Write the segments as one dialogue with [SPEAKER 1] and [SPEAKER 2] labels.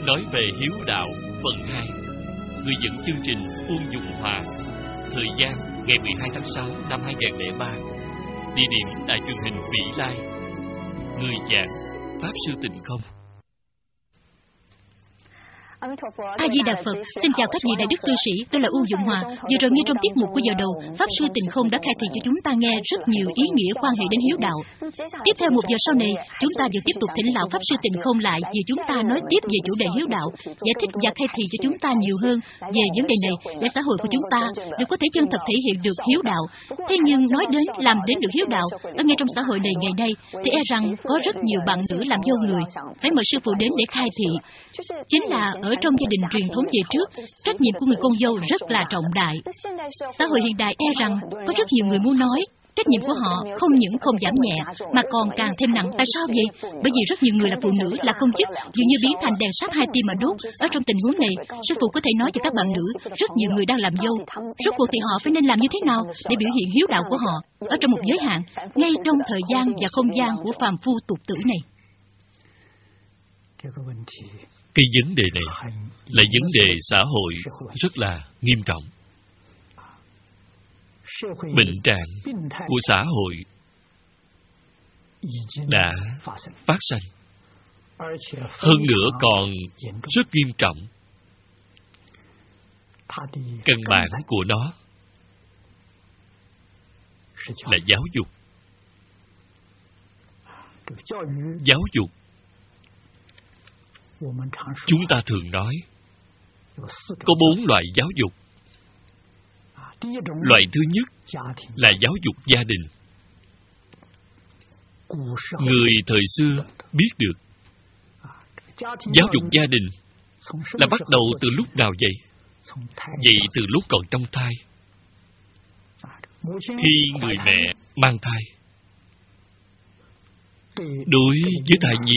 [SPEAKER 1] nói về hiếu đạo phần 2. Người dẫn chương trình Uông Dùng Hòa. Thời gian ngày 12 tháng 6 năm 2003. Địa điểm đài truyền hình Vĩ Lai. Người giảng Pháp Sư Tịnh Không.
[SPEAKER 2] A Di Đà Phật, xin chào các vị đại đức cư sĩ, tôi là Uông Dụng Hòa. Vừa rồi nghe trong tiết mục của giờ đầu, Pháp Sư Tịnh Không đã khai thị cho chúng ta nghe rất nhiều ý nghĩa quan hệ đến hiếu đạo. Tiếp theo một giờ sau này, chúng ta vừa tiếp tục thỉnh lão Pháp Sư Tịnh Không lại vì chúng ta nói tiếp về chủ đề hiếu đạo, giải thích và khai thị cho chúng ta nhiều hơn về vấn đề này để xã hội của chúng ta đều có thể chân thật thể hiện được hiếu đạo. Thế nhưng nói đến làm đến được hiếu đạo ở ngay trong xã hội này ngày nay thì e rằng có rất nhiều bạn nữ làm dâu người phải mời sư phụ đến để khai thị. Chính là ở trong gia đình truyền thống về trước, trách nhiệm của người con dâu rất là trọng đại. Xã hội hiện đại e rằng có rất nhiều người muốn nói, trách nhiệm của họ không những không giảm nhẹ mà còn càng thêm nặng. Tại sao vậy? Bởi vì rất nhiều người là phụ nữ, là công chức, dường như biến thành đèn sắt hai tim mà đốt. Ở trong tình huống này, sư phụ có thể nói cho các bạn nữ, rất nhiều người đang làm dâu. Rốt cuộc thì họ phải nên làm như thế nào để biểu hiện hiếu đạo của họ ở trong một giới hạn, ngay trong thời gian và không gian của phàm phu tục tử này?
[SPEAKER 1] Cái vấn đề này là vấn đề xã hội rất là nghiêm trọng. Bệnh trạng của xã hội đã phát sinh, hơn nữa còn rất nghiêm trọng. Căn bản của nó là giáo dục. Giáo dục, chúng ta thường nói có 4 loại giáo dục. Loại thứ nhất là giáo dục gia đình. Người thời xưa biết được giáo dục gia đình là bắt đầu từ lúc nào vậy? Vậy từ lúc còn trong thai. Khi người mẹ mang thai, đối với thai nhi,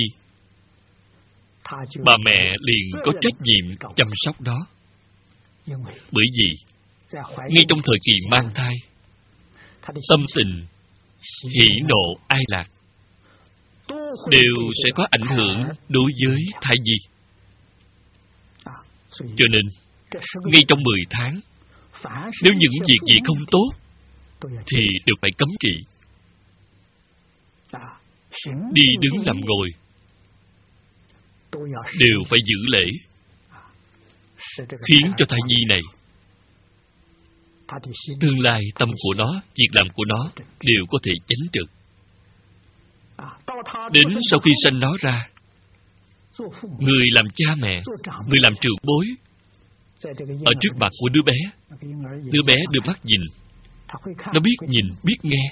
[SPEAKER 1] bà mẹ liền có trách nhiệm chăm sóc đó. Bởi vì ngay trong thời kỳ mang thai, tâm tình hỉ nộ ai lạc đều sẽ có ảnh hưởng đối với thai nhi. Cho nên ngay trong 10 tháng, nếu những việc gì không tốt thì đều phải cấm kỵ. Đi đứng nằm ngồi đều phải giữ lễ, khiến cho thai nhi này tương lai tâm của nó, việc làm của nó đều có thể chánh trực. Đến sau khi sanh nó ra, người làm cha mẹ, người làm trưởng bối, ở trước mặt của đứa bé đưa mắt nhìn, nó biết nhìn, biết nghe.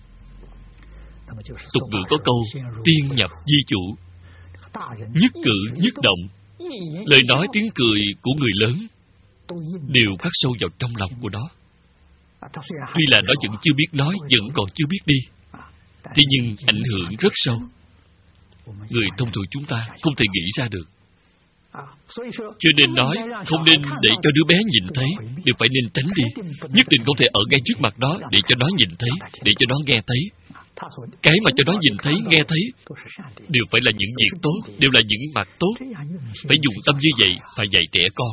[SPEAKER 1] Tục ngữ có câu tiên nhập di chủ, nhất cử nhất động, lời nói tiếng cười của người lớn đều khắc sâu vào trong lòng của nó. Tuy là nó vẫn chưa biết nói, vẫn còn chưa biết đi, thế nhưng ảnh hưởng rất sâu. Người thông thường chúng ta không thể nghĩ ra được. Cho nên nói không nên để cho đứa bé nhìn thấy, đều phải nên tránh đi. Nhất định không thể ở ngay trước mặt đó để cho nó nhìn thấy, để cho nó nghe thấy. Cái mà cho nó nhìn thấy, nghe thấy đều phải là những việc tốt, đều là những mặt tốt. Phải dùng tâm như vậy mà dạy trẻ con.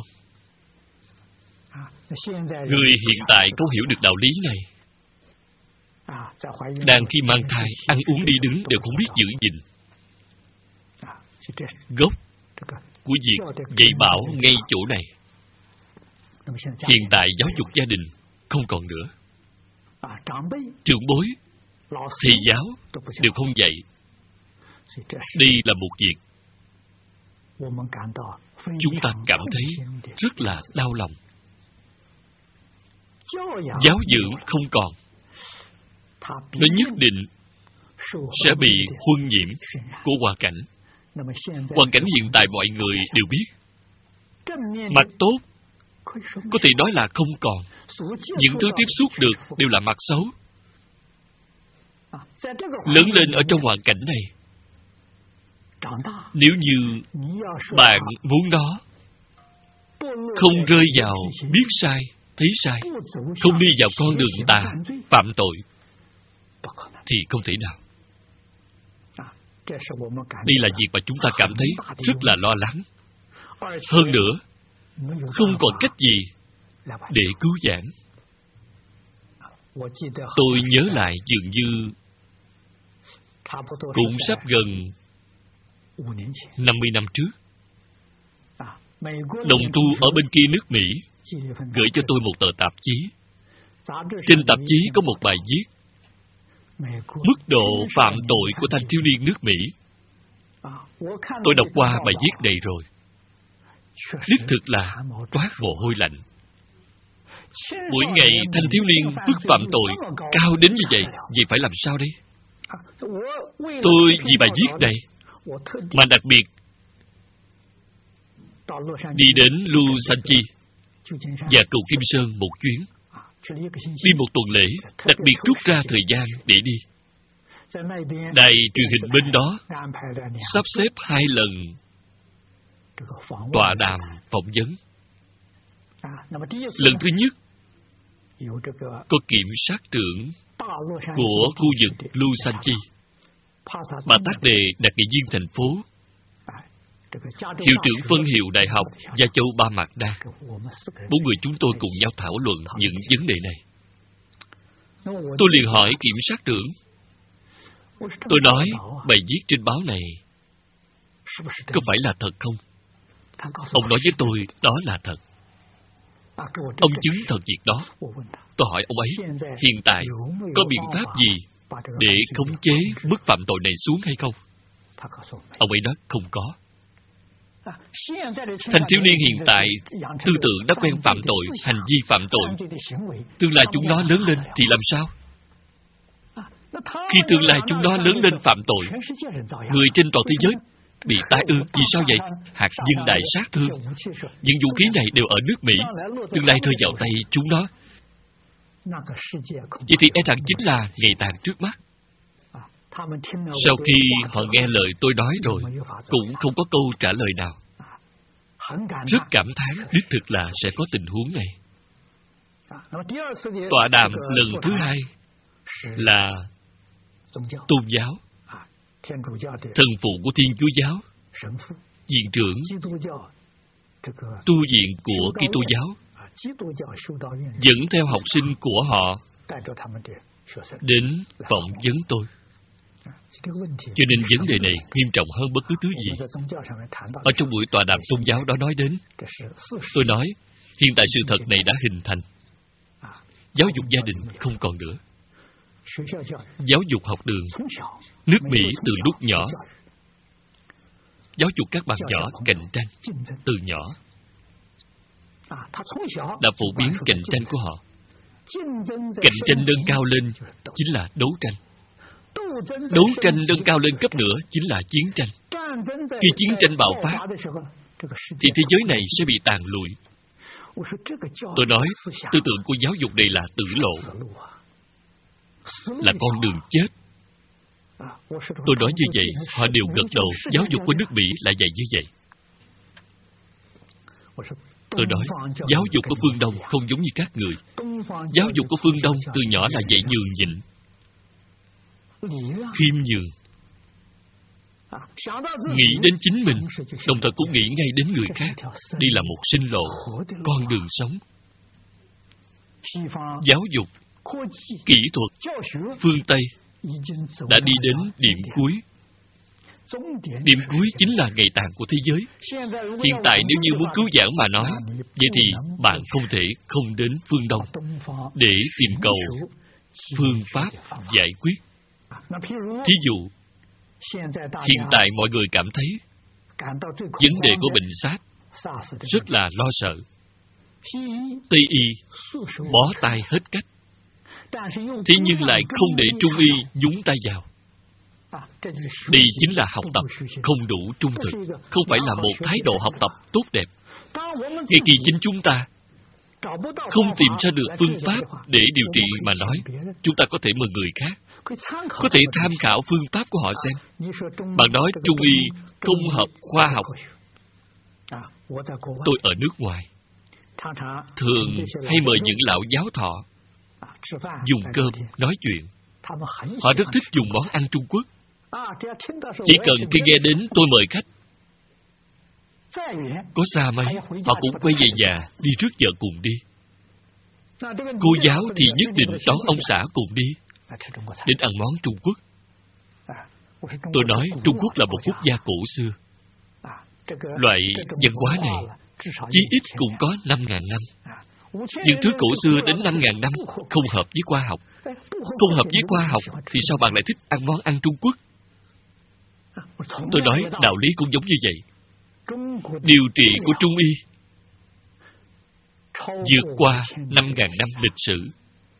[SPEAKER 1] Người hiện tại không hiểu được đạo lý này. Đang khi mang thai, ăn uống đi đứng đều không biết giữ gìn. Gốc của việc dạy bảo ngay chỗ này. Hiện tại giáo dục gia đình không còn nữa. Trưởng bối, thầy giáo đều không dạy. Đây là một việc chúng ta cảm thấy rất là đau lòng. Giáo dưỡng không còn, nó nhất định sẽ bị huân nhiễm của hoàn cảnh. Hoàn cảnh hiện tại mọi người đều biết. Mặt tốt có thể nói là không còn. Những thứ tiếp xúc được đều là mặt xấu. Lớn lên ở trong hoàn cảnh này, nếu như bạn muốn nó không rơi vào biết sai, thấy sai, không đi vào con đường tà, phạm tội, thì không thể nào. Đây là việc mà chúng ta cảm thấy rất là lo lắng. Hơn nữa, không còn cách gì để cứu vãn. Tôi nhớ lại dường như cũng sắp gần 50 năm trước, đồng tu ở bên kia nước Mỹ gửi cho tôi một tờ tạp chí. Trên tạp chí có một bài viết mức độ phạm tội của thanh thiếu niên nước Mỹ. Tôi đọc qua bài viết này rồi, đích thực là toát mồ hôi lạnh. Mỗi ngày thanh thiếu niên mức phạm tội cao đến như vậy, vậy phải làm sao đây? Tôi vì bài viết này mà đặc biệt đi đến Lusanchi và cầu Kim Sơn một chuyến. Đi một tuần lễ, đặc biệt rút ra thời gian để đi. Đài truyền hình bên đó sắp xếp 2 lần tọa đàm phỏng vấn. Lần thứ nhất, có kiểm sát trưởng của khu vực Lusanchi, bà tác đề đặc nghị viên thành phố, hiệu trưởng phân hiệu đại học Gia Châu Ba Mạc Đa. 4 người chúng tôi cùng nhau thảo luận những vấn đề này. Tôi liền hỏi kiểm sát trưởng, tôi nói bài viết trên báo này có phải là thật không? Ông nói với tôi đó là thật. Ông chứng thật việc đó. Tôi hỏi ông ấy, hiện tại có biện pháp gì để khống chế mức phạm tội này xuống hay không? Ông ấy nói không có. Thanh thiếu niên hiện tại tư tưởng đã quen phạm tội, hành vi phạm tội. Tương lai chúng nó lớn lên thì làm sao? Khi tương lai chúng nó lớn lên phạm tội, người trên toàn thế giới bị tai ương. Vì sao vậy? Hạt nhân đại sát thương. Những vũ khí này đều ở nước Mỹ. Tương lai rơi vào tay chúng nó. Vậy thì e rằng chính là ngày tàn trước mắt. Sau khi họ nghe lời tôi nói rồi, cũng không có câu trả lời nào. Rất cảm thán, đích thực là sẽ có tình huống này. Tọa đàm lần thứ 2 là tôn giáo, thần phụ của Thiên Chúa giáo, viện trưởng tu viện của Kitô giáo dẫn theo học sinh của họ đến phỏng vấn tôi. Cho nên vấn đề này nghiêm trọng hơn bất cứ thứ gì. Ở trong buổi tọa đàm tôn giáo đó nói đến, tôi nói hiện tại sự thật này đã hình thành. Giáo dục gia đình không còn nữa. Giáo dục học đường, nước Mỹ từ lúc nhỏ giáo dục các bạn nhỏ cạnh tranh từ nhỏ, đã phổ biến cạnh tranh của họ. Cạnh tranh nâng cao lên chính là đấu tranh. Đấu tranh nâng cao lên cấp nữa chính là chiến tranh. Khi chiến tranh bạo phát thì thế giới này sẽ bị tàn lụi. Tôi nói tư tưởng của giáo dục này là tử lộ, là con đường chết. Tôi nói như vậy, họ đều gật đầu. Giáo dục của nước Mỹ là dạy như vậy. Tôi nói giáo dục của phương Đông không giống như các người. Giáo dục của phương Đông từ nhỏ là dạy nhường nhịn, khiêm nhường, nghĩ đến chính mình, đồng thời cũng nghĩ ngay đến người khác. Đây là một sinh lộ, con đường sống. Giáo dục, kỹ thuật, phương Tây đã đi đến điểm cuối. Điểm cuối chính là ngày tàn của thế giới. Hiện tại nếu như muốn cứu vãn mà nói, vậy thì bạn không thể không đến phương Đông để tìm cầu phương pháp giải quyết. Thí dụ, hiện tại mọi người cảm thấy vấn đề của bệnh SARS rất là lo sợ. Tây y bó tay hết cách, thế nhưng lại không để Trung y nhúng tay vào. Đây chính là học tập không đủ trung thực, không phải là một thái độ học tập tốt đẹp. Ngay khi chính chúng ta không tìm ra được phương pháp để điều trị mà nói, chúng ta có thể mời người khác, có thể tham khảo phương pháp của họ xem. Bạn nói Trung y không hợp khoa học. Tôi ở nước ngoài, thường hay mời những lão giáo thọ dùng cơm nói chuyện. Họ rất thích dùng món ăn Trung Quốc. Chỉ cần khi nghe đến tôi mời khách, Có xa mấy, họ cũng quay về nhà, đi rước vợ cùng đi. Cô giáo thì nhất định đón ông xã cùng đi, đến ăn món Trung Quốc. Tôi nói Trung Quốc là một quốc gia cổ xưa. Loại văn hóa này chí ít cũng có 5.000 năm. Những thứ cổ xưa đến 5.000 năm không hợp với khoa học. Không hợp với khoa học thì sao bạn lại thích ăn món ăn Trung Quốc? Tôi nói đạo lý cũng giống như vậy. Điều trị của Trung y vượt qua 5.000 năm lịch sử.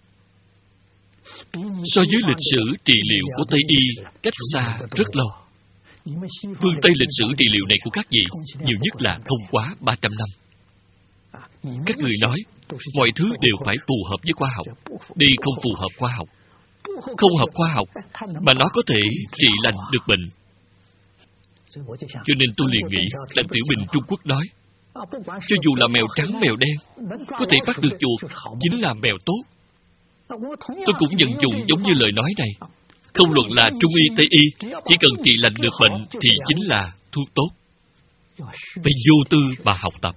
[SPEAKER 1] So với lịch sử trị liệu của Tây y cách xa rất lâu. Phương Tây lịch sử trị liệu này của các vị nhiều nhất là không quá 300 năm. Các người nói mọi thứ đều phải phù hợp với khoa học. Đây không phù hợp khoa học. Không hợp khoa học mà nó có thể trị lành được bệnh. Cho nên tôi liền nghĩ Đặng Tiểu Bình Trung Quốc nói, cho dù là mèo trắng mèo đen có thể bắt được chuột chính là mèo tốt. Tôi cũng nhận dụng giống như lời nói này. Không luận là Trung y Tây y, chỉ cần trị lành được bệnh thì chính là thuốc tốt. Phải vô tư mà học tập.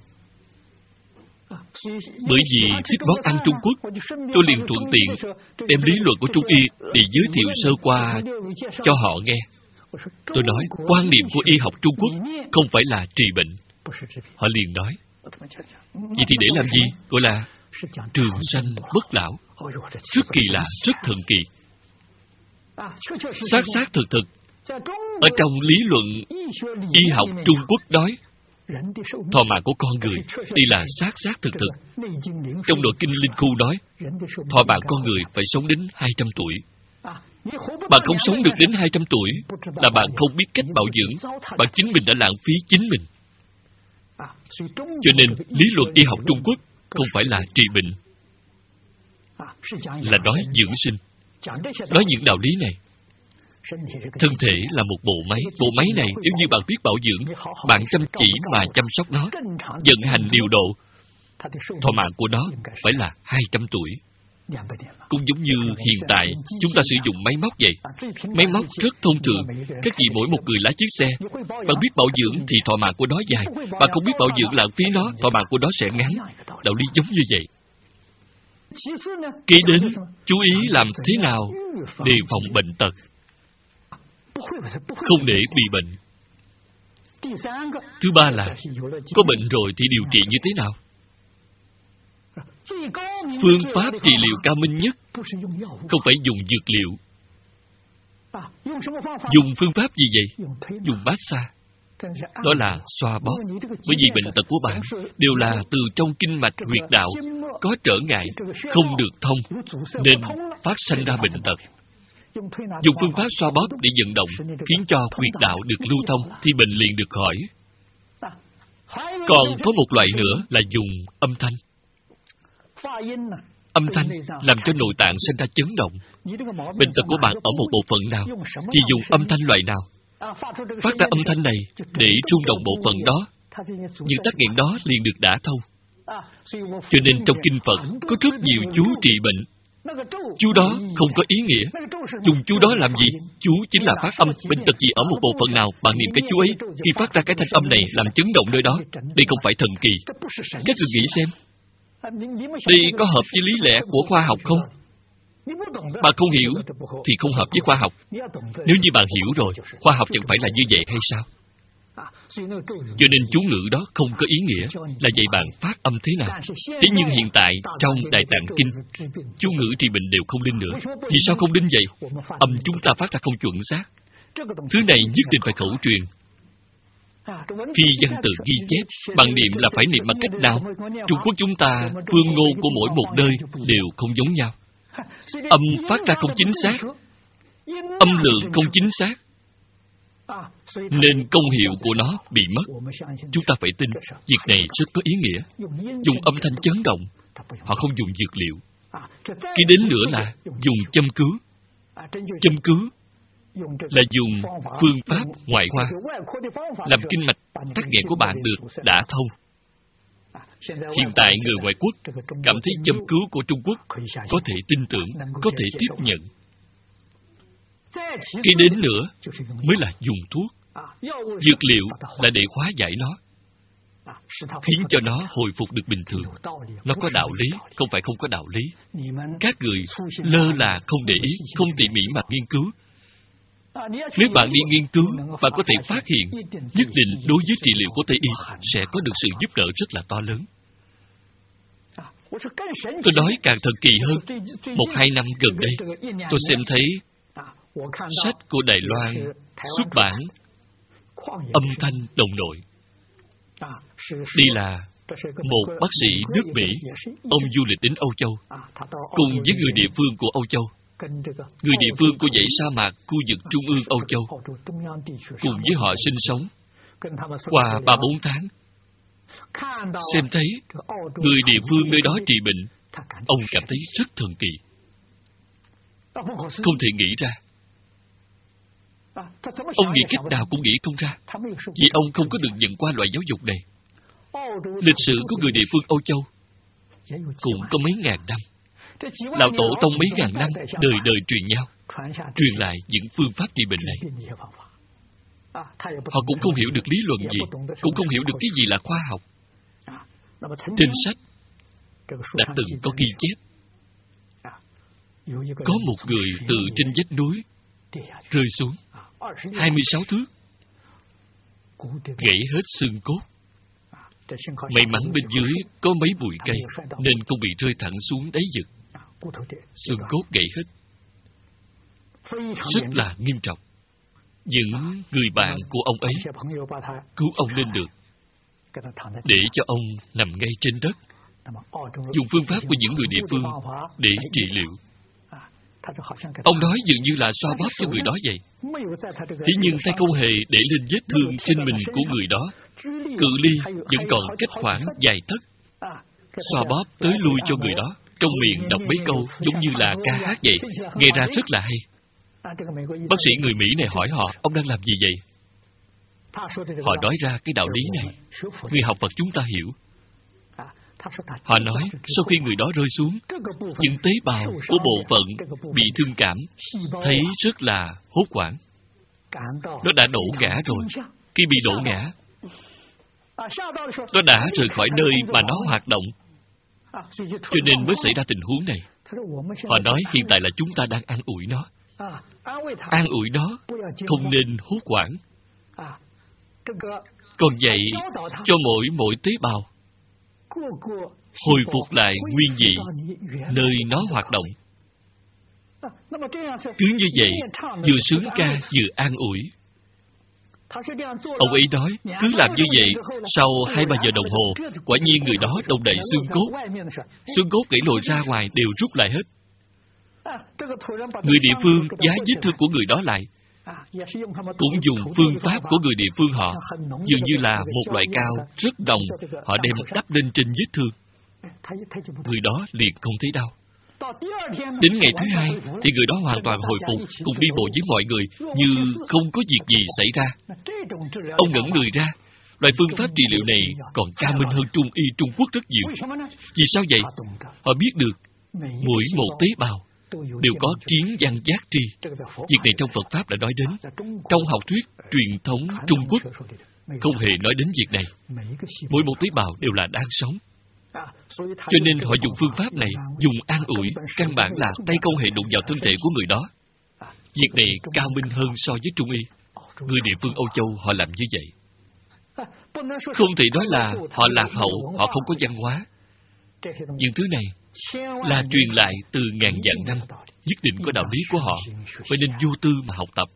[SPEAKER 1] Bởi vì thích món ăn Trung Quốc, tôi liền thuận tiện đem lý luận của Trung y để giới thiệu sơ qua cho họ nghe. Tôi nói quan niệm của y học Trung Quốc không phải là trị bệnh. Họ liền nói, vậy thì để làm gì? Gọi là trường sanh bất lão. Rất kỳ lạ, rất thần kỳ. Xác thực thực. Ở trong lý luận y học Trung Quốc nói, thọ mạng của con người, đây là xác thực thực. Trong nội kinh Linh Khu nói, thọ mạng con người phải sống đến 200 tuổi. Bạn không sống được đến 200 tuổi là bạn không biết cách bảo dưỡng. Bạn chính mình đã lãng phí chính mình. Cho nên lý luận y học Trung Quốc không phải là trị bệnh, là nói dưỡng sinh. Nói những đạo lý này. Thân thể là một bộ máy. Bộ máy này nếu như bạn biết bảo dưỡng, bạn chăm chỉ mà chăm sóc nó, vận hành điều độ, thọ mạng của nó phải là 200 tuổi. Cũng giống như hiện tại chúng ta sử dụng máy móc vậy. Máy móc rất thông thường. Các vị mỗi một người lái chiếc xe, bạn biết bảo dưỡng thì thọ mạng của nó dài. Bạn không biết bảo dưỡng lãng phí nó, thọ mạng của nó sẽ ngắn. Đạo lý giống như vậy. Kế đến, chú ý làm thế nào đề phòng bệnh tật, không để bị bệnh. Thứ ba là, có bệnh rồi thì điều trị như thế nào? Phương pháp trị liệu cao minh nhất không phải dùng dược liệu. Dùng phương pháp gì vậy? Dùng massage. Đó là xoa bóp. Bởi vì bệnh tật của bạn đều là từ trong kinh mạch huyệt đạo có trở ngại, không được thông, nên phát sanh ra bệnh tật. Dùng phương pháp xoa bóp để vận động, khiến cho huyệt đạo được lưu thông, thì bệnh liền được khỏi. Còn có một loại nữa là dùng âm thanh. Âm thanh làm cho nội tạng sinh ra chấn động. Bệnh tật của bạn ở một bộ phận nào thì dùng âm thanh loại nào. Phát ra âm thanh này để rung động bộ phận đó, những tắc nghẽn đó liền được đả thông. Cho nên trong kinh Phật có rất nhiều chú trị bệnh. Chú đó không có ý nghĩa. Dùng chú đó làm gì? Chú chính là phát âm. Bệnh tật gì ở một bộ phận nào, bạn niệm cái chú ấy, khi phát ra cái thanh âm này làm chấn động nơi đó. Đây không phải thần kỳ. Các người nghĩ xem, đây có hợp với lý lẽ của khoa học không? Bạn không hiểu thì không hợp với khoa học. Nếu như bạn hiểu rồi, khoa học chẳng phải là như vậy hay sao? Cho nên chú ngữ đó không có ý nghĩa, là dạy bạn phát âm thế nào. Thế nhưng hiện tại trong Đại Tạng Kinh, chú ngữ trị bệnh đều không linh nữa. Vì sao không linh vậy? Âm chúng ta phát ra không chuẩn xác. Thứ này nhất định phải khẩu truyền. Khi văn tự ghi chép, bạn niệm là phải niệm bằng cách nào? Trung Quốc chúng ta, phương ngôn của mỗi một nơi đều không giống nhau. Âm phát ra không chính xác, âm lượng không chính xác, nên công hiệu của nó bị mất. Chúng ta phải tin, việc này rất có ý nghĩa. Dùng âm thanh chấn động, họ không dùng dược liệu. Cái đến nữa là dùng châm cứu. Châm cứu là dùng phương pháp ngoại khoa, làm kinh mạch tắc nghẽn của bạn được đả thông. Hiện tại người ngoại quốc cảm thấy châm cứu của Trung Quốc có thể tin tưởng, có thể tiếp nhận. Cái đến nữa mới là dùng thuốc. Dược liệu là để hóa giải nó. khiến cho nó hồi phục được bình thường. Nó có đạo lý, không phải không có đạo lý. Các người lơ là không để ý, không tỉ mỉ mà nghiên cứu. Nếu bạn đi nghiên cứu, bạn có thể phát hiện nhất định đối với trị liệu của Tây Y sẽ có được sự giúp đỡ rất là to lớn. Tôi nói càng thần kỳ hơn. 1-2 năm gần đây, tôi xem thấy sách của Đài Loan xuất bản Âm thanh đồng nội. Đây là một bác sĩ nước Mỹ, ông du lịch đến Âu Châu, cùng với người địa phương của Âu Châu, người địa phương của dãy sa mạc khu vực Trung ương Âu Châu, cùng với họ sinh sống qua 3-4 tháng. Xem thấy người địa phương nơi đó trị bệnh, ông cảm thấy rất thần kỳ, không thể nghĩ ra. Ông nghĩ cách nào cũng nghĩ không ra, vì ông không có được nhận qua loại giáo dục này. Lịch sử của người địa phương Âu Châu cũng có mấy ngàn năm. Lão tổ tông mấy ngàn năm đời đời truyền nhau, truyền lại những phương pháp trị bệnh này. Họ cũng không hiểu được lý luận gì, cũng không hiểu được cái gì là khoa học. Trên sách đã từng có ghi chép, có một người từ trên vách núi rơi xuống 26 thước, gãy hết xương cốt. May mắn bên dưới có mấy bụi cây nên không bị rơi thẳng xuống đáy vực. Xương cốt gãy hết, rất là nghiêm trọng. Những người bạn của ông ấy cứu ông lên được, để cho ông nằm ngay trên đất, dùng phương pháp của những người địa phương để trị liệu. Ông nói dường như là xoa bóp cho người đó vậy. Thế nhưng tay không hề để lên vết thương trên mình của người đó. Cự ly vẫn còn cách khoảng vài tấc. Xoa bóp tới lui cho người đó, trong miệng đọc mấy câu giống như là ca hát vậy, nghe ra rất là hay. Bác sĩ người Mỹ này hỏi họ, ông đang làm gì vậy? Họ nói ra cái đạo lý này, người học Phật chúng ta hiểu. Họ nói, sau khi người đó rơi xuống, những tế bào của bộ phận bị thương cảm thấy rất là hốt hoảng. Nó đã đổ ngã rồi. Khi bị đổ ngã, nó đã rời khỏi nơi mà nó hoạt động, cho nên mới xảy ra tình huống này. Họ nói hiện tại là chúng ta đang an ủi nó. An ủi nó, không nên hốt hoảng. Còn vậy, cho mỗi tế bào hồi phục lại nguyên vị nơi nó hoạt động. Cứ như vậy, vừa sướng ca vừa an ủi. Ông ấy nói, cứ làm như vậy, sau 2-3 giờ đồng hồ, quả nhiên người đó đông đầy xương cốt. Xương cốt gãy lồi ra ngoài đều rút lại hết. Người địa phương giá vết thương của người đó lại, cũng dùng phương pháp của người địa phương họ, dường như là một loại cao rất đồng, họ đem đắp lên trên vết thương. Người đó liền không thấy đau. Đến ngày thứ 2 thì người đó hoàn toàn hồi phục, cùng đi bộ với mọi người như không có việc gì xảy ra. Ông ngẩn người ra, loại phương pháp trị liệu này còn cao minh hơn Trung y Trung Quốc rất nhiều. Vì sao vậy? Họ biết được mỗi một tế bào đều có kiến văn giác tri. Việc này trong Phật Pháp đã nói đến. Trong học thuyết truyền thống Trung Quốc không hề nói đến việc này. Mỗi một tế bào đều là đang sống. Cho nên họ dùng phương pháp này, dùng an ủi, căn bản là tay không hề đụng vào thân thể của người đó. Việc này cao minh hơn so với Trung y. Người địa phương Âu Châu họ làm như vậy. Không thể nói là họ lạc hậu, họ không có văn hóa. Những thứ này là truyền lại từ ngàn vạn năm, nhất định có đạo lý của họ, phải nên vô tư mà học tập.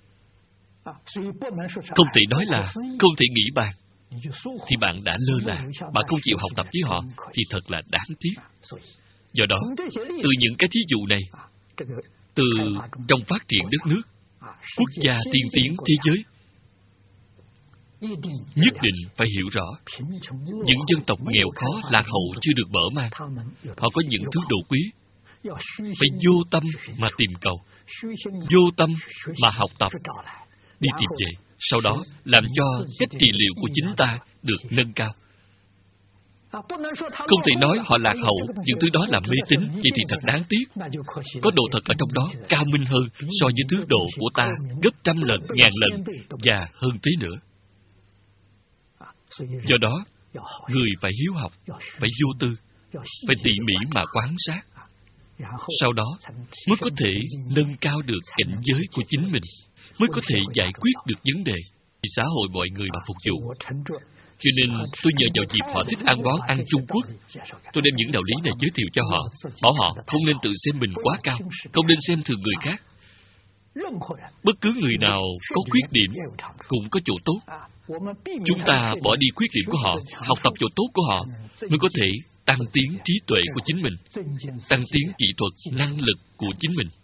[SPEAKER 1] Không thể nói là không thể nghĩ bàn, thì bạn đã lơ là, bạn không chịu học tập với họ, thì thật là đáng tiếc. Do đó, từ những cái thí dụ này, từ trong phát triển đất nước, quốc gia tiên tiến thế giới, nhất định phải hiểu rõ, những dân tộc nghèo khó, lạc hậu chưa được mở mang, họ có những thứ đồ quý, phải vô tâm mà tìm cầu, vô tâm mà học tập, đi tìm về, sau đó làm cho cách trị liệu của chính ta được nâng cao. Không thể nói họ lạc hậu, những thứ đó là mê tín, vậy thì thật đáng tiếc. Có đồ thật ở trong đó cao minh hơn so với thứ đồ của ta gấp 100 lần, 1000 lần và hơn thế nữa. Do đó, Người phải hiếu học, phải vô tư, phải tỉ mỉ mà quan sát. Sau đó mới có thể nâng cao được cảnh giới của chính mình, mới có thể giải quyết được vấn đề vì xã hội mọi người mà phục vụ. Cho nên tôi nhờ vào dịp họ thích ăn món ăn Trung Quốc, tôi đem những đạo lý này giới thiệu cho họ, bảo họ không nên tự xem mình quá cao, không nên xem thường người khác. Bất cứ người nào có khuyết điểm cũng có chỗ tốt. Chúng ta bỏ đi khuyết điểm của họ, học tập chỗ tốt của họ, mới có thể tăng tiến trí tuệ của chính mình, tăng tiến kỹ thuật, năng lực của chính mình.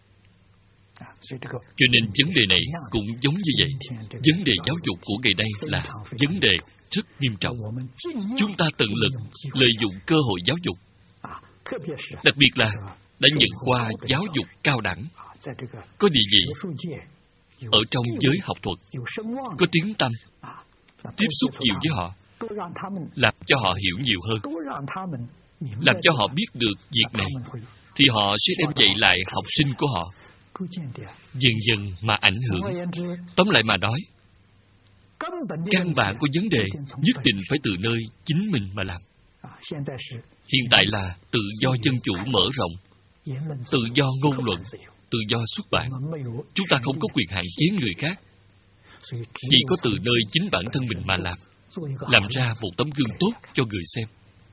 [SPEAKER 1] Cho nên vấn đề này cũng giống như vậy. Vấn đề giáo dục của ngày nay là vấn đề rất nghiêm trọng. Chúng ta tận lực lợi dụng cơ hội giáo dục, đặc biệt là đã nhận qua giáo dục cao đẳng, có địa vị ở trong giới học thuật, có tiếng tăm, tiếp xúc nhiều với họ, làm cho họ hiểu nhiều hơn, làm cho họ biết được việc này, thì họ sẽ đem dạy lại học sinh của họ, dần dần mà ảnh hưởng. Tóm lại mà nói, căn bản của vấn đề nhất định phải từ nơi chính mình mà làm. Hiện tại là tự do dân chủ mở rộng, tự do ngôn luận, tự do xuất bản. Chúng ta không có quyền hạn chế người khác, chỉ có từ nơi chính bản thân mình mà làm ra một tấm gương tốt cho người xem.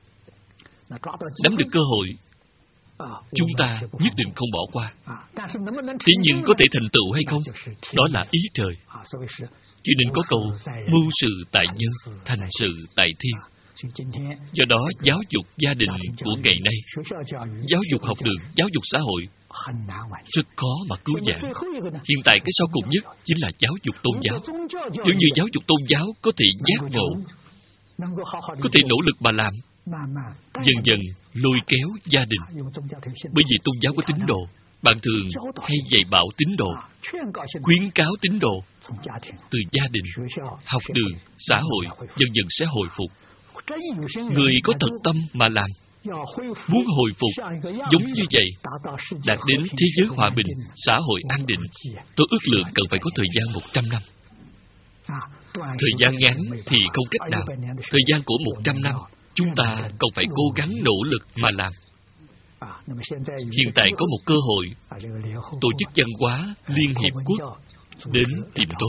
[SPEAKER 1] Nắm được cơ hội, chúng ta nhất định không bỏ qua. Thế nhưng có thể thành tựu hay không, đó là ý trời. Cho nên có câu mưu sự tại nhân, thành sự tại thiên. Do đó, giáo dục gia đình của ngày nay, giáo dục học đường, giáo dục xã hội rất khó mà cứu vãn. Hiện tại cái sau cùng nhất chính là giáo dục tôn giáo. Nếu như giáo dục tôn giáo có thể giác ngộ, có thể nỗ lực mà làm, dần dần lôi kéo gia đình. Bởi vì tôn giáo có tín đồ, bạn thường hay dạy bảo tín đồ, khuyến cáo tín đồ, từ gia đình, học đường, xã hội dần dần sẽ hồi phục. Người có thật tâm mà làm, muốn hồi phục giống như vậy, đạt đến thế giới hòa bình, xã hội an định, tôi ước lượng cần phải có thời gian 100 năm. Thời gian ngắn thì không cách nào. Thời gian của 100 năm, chúng ta còn phải cố gắng nỗ lực mà làm. Hiện tại có một cơ hội, Tổ chức Văn hóa Liên Hiệp Quốc đến tìm tôi.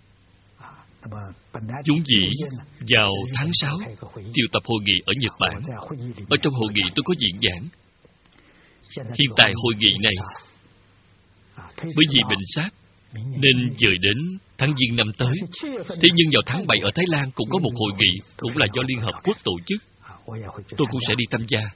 [SPEAKER 1] Chúng dĩ vào tháng 6 triệu tập hội nghị ở Nhật Bản. Ở trong hội nghị tôi có diễn giảng. Hiện tại hội nghị này, bởi vì bệnh sát nên dời đến tháng Giêng năm tới. Thế nhưng vào tháng 7 ở Thái Lan cũng có một hội nghị, cũng là do Liên Hợp Quốc tổ chức. Tôi cũng sẽ đi tham gia.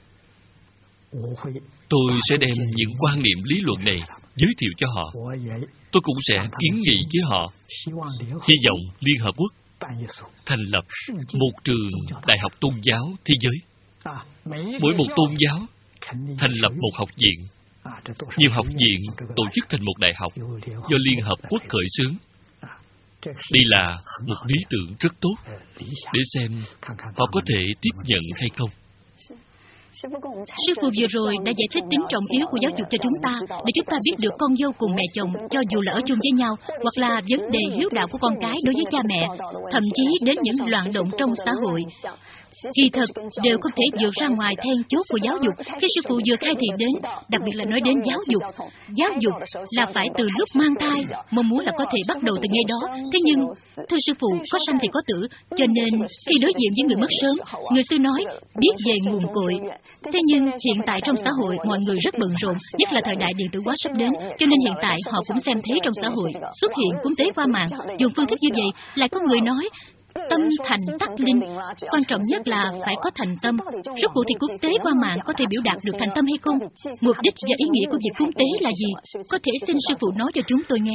[SPEAKER 1] Tôi sẽ đem những quan niệm lý luận này giới thiệu cho họ. Tôi cũng sẽ kiến nghị với họ, hy vọng Liên Hợp Quốc thành lập một trường đại học tôn giáo thế giới. Mỗi một tôn giáo thành lập một học viện. Nhiều học viện tổ chức thành một đại học do Liên Hợp Quốc khởi xướng. Đây là một lý tưởng rất tốt, để xem họ có thể tiếp nhận hay không.
[SPEAKER 2] Sư phụ vừa rồi đã giải thích tính trọng yếu của giáo dục cho chúng ta, để chúng ta biết được con dâu cùng mẹ chồng, cho dù là ở chung với nhau, hoặc là vấn đề hiếu đạo của con cái đối với cha mẹ, thậm chí đến những loạn động trong xã hội. Kỳ thật, đều không thể vượt ra ngoài then chốt của giáo dục khi sư phụ vừa khai thị đến, đặc biệt là nói đến giáo dục. Giáo dục là phải từ lúc mang thai, mong muốn là có thể bắt đầu từ ngay đó. Thế nhưng, thưa sư phụ, có sanh thì có tử, cho nên khi đối diện với người mất sớm, người xưa nói, biết về nguồn cội. Thế nhưng, hiện tại trong xã hội, mọi người rất bận rộn, nhất là thời đại điện tử hóa sắp đến, cho nên hiện tại họ cũng xem thấy trong xã hội, xuất hiện cúng tế qua mạng, dùng phương thức như vậy, lại có người nói, tâm thành tắc linh, quan trọng nhất là phải có thành tâm. Rốt cuộc thì cúng tế qua mạng có thể biểu đạt được thành tâm hay không? Mục đích và ý nghĩa của việc cúng tế là gì? Có thể xin sư phụ nói cho chúng tôi nghe.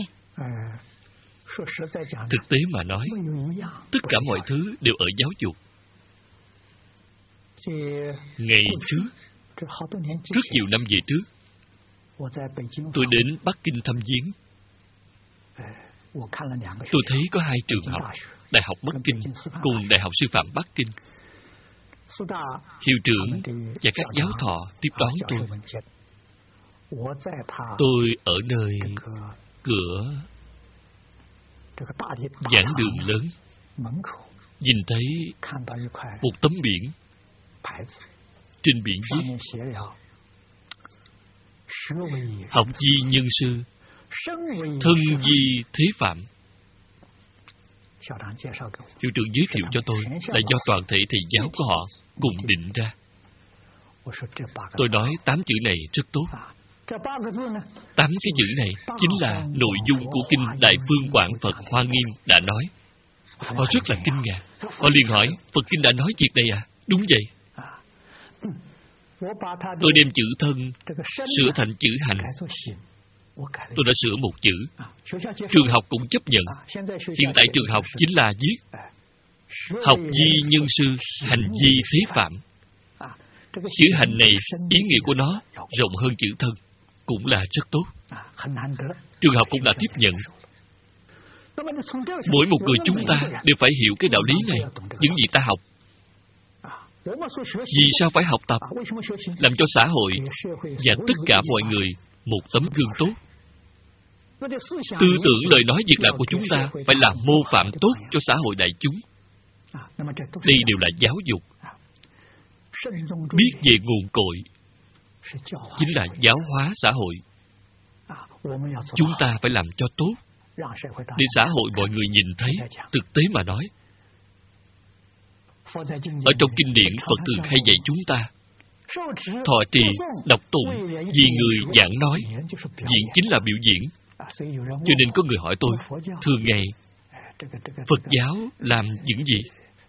[SPEAKER 1] Thực tế mà nói, tất cả mọi thứ đều ở giáo dục. Ngày trước, rất nhiều năm về trước, tôi đến Bắc Kinh thăm viếng. Tôi thấy có hai trường học, Đại học Bắc Kinh cùng Đại học Sư phạm Bắc Kinh. Hiệu trưởng và các giáo thọ tiếp đón tôi. Tôi ở nơi cửa giảng đường lớn. nhìn thấy một tấm biển. Trên biển viết: học vi nhân sư, thân vi thế phạm. Hiệu trưởng giới thiệu cho tôi là do toàn thể thầy giáo của họ cùng định ra. Tôi nói 8 chữ này rất tốt. 8 cái chữ này chính là nội dung của kinh Đại Phương Quảng Phật Hoa Nghiêm đã nói. Họ rất là kinh ngạc. Họ liền hỏi: Phật kinh đã nói việc này à? Đúng vậy. Tôi đem chữ thân sửa thành chữ hành. Tôi đã sửa một chữ. Trường học cũng chấp nhận. Hiện tại trường học chính là viết học vi nhân sư, hành vi thế phạm. Chữ hành này, ý nghĩa của nó rộng hơn chữ thân, cũng là rất tốt. Trường học cũng đã tiếp nhận. Mỗi một người chúng ta đều phải hiểu cái đạo lý này. Những gì ta học. Vì sao phải học tập? Làm cho xã hội và tất cả mọi người một tấm gương tốt. Tư tưởng, lời nói, việc làm của chúng ta phải là mô phạm tốt cho xã hội đại chúng. Đây đều là giáo dục. Biết về nguồn cội chính là giáo hóa xã hội. Chúng ta phải làm cho tốt, để xã hội mọi người nhìn thấy. Thực tế mà nói, ở trong kinh điển, Phật thường hay dạy chúng ta thọ trì, đọc tụng, vì người giảng nói. Diễn chính là biểu diễn. Cho nên có người hỏi tôi, thường ngày Phật giáo làm những gì?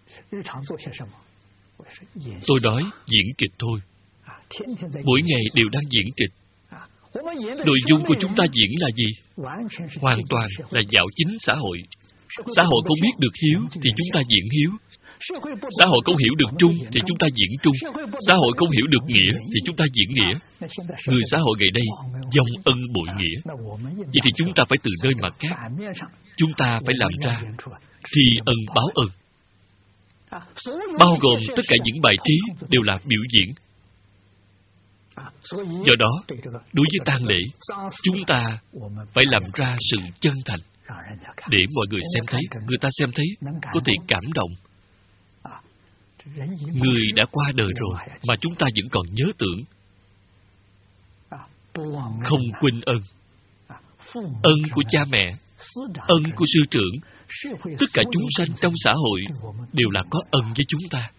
[SPEAKER 1] Tôi nói diễn kịch thôi. Mỗi ngày đều đang diễn kịch. Nội dung của chúng ta diễn là gì? Hoàn toàn là dạo chính xã hội. Xã hội không biết được hiếu thì chúng ta diễn hiếu. Xã hội không hiểu được trung thì chúng ta diễn trung. Xã hội không hiểu được nghĩa thì chúng ta diễn nghĩa. Người xã hội ngày đây vong ân bội nghĩa. Vậy thì chúng ta phải từ nơi mặt khác. Chúng ta phải làm ra tri ân báo ân. Bao gồm tất cả những bài trí đều là biểu diễn. Do đó, đối với tang lễ, chúng ta phải làm ra sự chân thành, để mọi người xem thấy, người ta xem thấy, có thể cảm động. Người đã qua đời rồi, mà chúng ta vẫn còn nhớ tưởng. Không quên ân. Ân của cha mẹ, ân của sư trưởng, tất cả chúng sanh trong xã hội đều là có ân với chúng ta.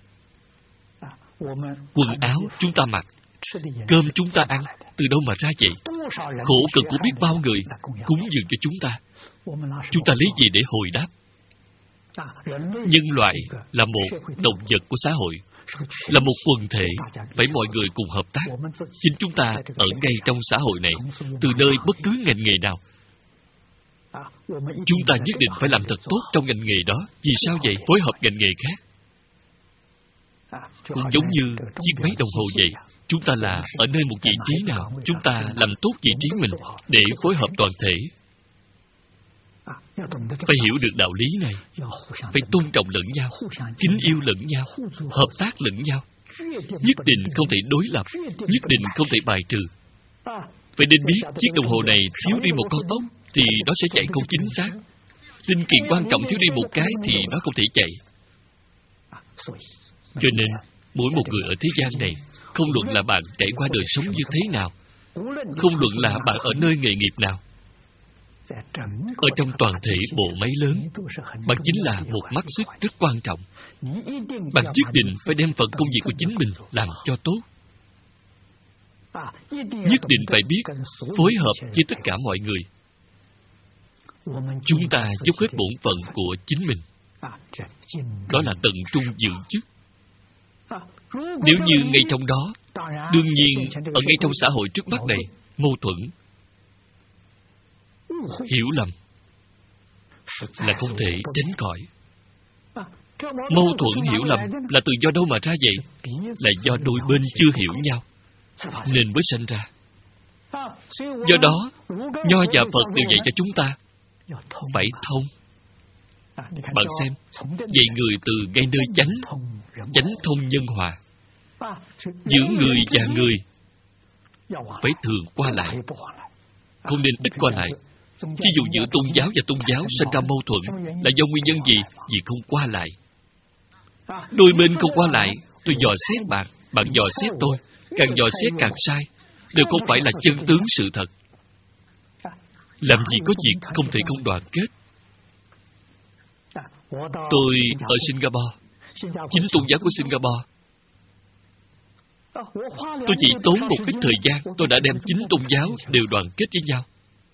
[SPEAKER 1] Quần áo chúng ta mặc, cơm chúng ta ăn, từ đâu mà ra vậy? Khổ cực của biết bao người cúng dường cho chúng ta. Chúng ta lấy gì để hồi đáp? Nhân loại là một động vật của xã hội, là một quần thể, phải mọi người cùng hợp tác. Chính chúng ta ở ngay trong xã hội này, từ nơi bất cứ ngành nghề nào, chúng ta nhất định phải làm thật tốt trong ngành nghề đó. Vì sao vậy? Phối hợp ngành nghề khác. Cũng giống như chiếc máy đồng hồ vậy. Chúng ta là ở nơi một vị trí nào, chúng ta làm tốt vị trí mình để phối hợp toàn thể. Phải hiểu được đạo lý này, phải tôn trọng lẫn nhau, kính yêu lẫn nhau, hợp tác lẫn nhau. Nhất định không thể đối lập, nhất định không thể bài trừ. Phải nên biết chiếc đồng hồ này thiếu đi một con tóc thì nó sẽ chạy không chính xác. Linh kiện quan trọng thiếu đi một cái thì nó không thể chạy. Cho nên, mỗi một người ở thế gian này, không luận là bạn trải qua đời sống như thế nào, không luận là bạn ở nơi nghề nghiệp nào, ở trong toàn thể bộ máy lớn, bạn chính là một mắt xích rất quan trọng. Bạn nhất định phải đem phần công việc của chính mình làm cho tốt. Nhất định phải biết phối hợp với tất cả mọi người. Chúng ta dốc hết bổn phận của chính mình. Đó là tận trung giữ chức. Nếu như ngay trong đó, đương nhiên ở ngay trong xã hội trước mắt này, mâu thuẫn, hiểu lầm là không thể tránh khỏi. Mâu thuẫn hiểu lầm là từ do đâu mà ra vậy? Là do đôi bên chưa hiểu nhau nên mới sinh ra. Do đó, Nho và Phật đều dạy cho chúng ta phải thông. Bạn xem, dạy người từ ngay nơi chánh thông nhân hòa. Giữa người và người phải thường qua lại, không nên ít qua lại. Ví dụ giữa tôn giáo và tôn giáo sinh ra mâu thuẫn là do nguyên nhân gì? Vì không qua lại. Đôi bên không qua lại, tôi dò xét bạn, bạn dò xét tôi. Càng dò xét càng sai, đều không phải là chân tướng sự thật. Làm gì có việc không thể không đoàn kết. Tôi ở Singapore, chính tôn giáo của Singapore. Tôi chỉ tốn một ít thời gian, tôi đã đem chính tôn giáo đều đoàn kết với nhau.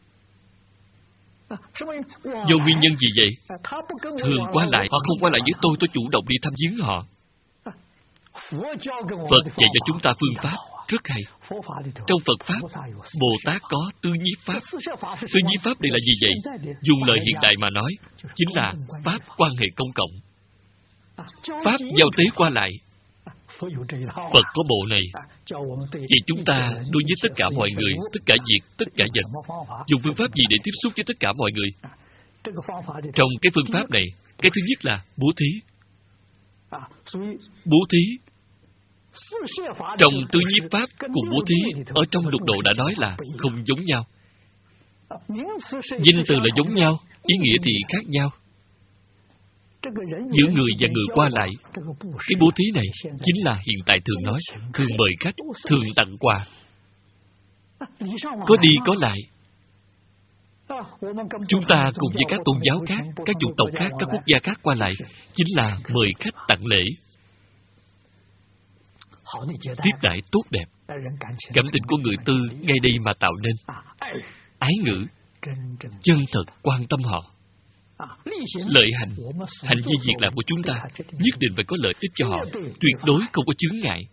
[SPEAKER 1] Do nguyên nhân gì vậy? Thường qua lại, họ không qua lại với tôi chủ động đi thăm viếng họ. Phật dạy cho chúng ta phương pháp rất hay. Trong Phật Pháp, Bồ Tát có tứ nhiếp Pháp. Tứ nhiếp Pháp đây là gì vậy? Dùng lời hiện đại mà nói, chính là Pháp quan hệ công cộng. Pháp giao tế qua lại. Phật có bộ này. Vậy chúng ta đối với tất cả mọi người, tất cả việc, tất cả vật, dùng phương pháp gì để tiếp xúc với tất cả mọi người? Trong cái phương pháp này, cái thứ nhất là bố thí. Bố thí trong tứ nhiếp Pháp cùng bố thí ở trong lục độ đã nói là không giống nhau. Danh từ là giống nhau, ý nghĩa thì khác nhau. Giữa người và người qua lại, cái bố thí này chính là hiện tại thường nói, thường mời khách, thường tặng quà. Có đi có lại. Chúng ta cùng với các tôn giáo khác, các chủng tộc khác, các quốc gia khác qua lại, chính là mời khách tặng lễ. Tiếp đãi tốt đẹp. Cảm tình của người tư ngay đây mà tạo nên. Ái ngữ, chân thật quan tâm họ. Lợi hành, hành vi việc làm của chúng ta nhất định phải có lợi ích cho họ, tuyệt đối không có chướng ngại.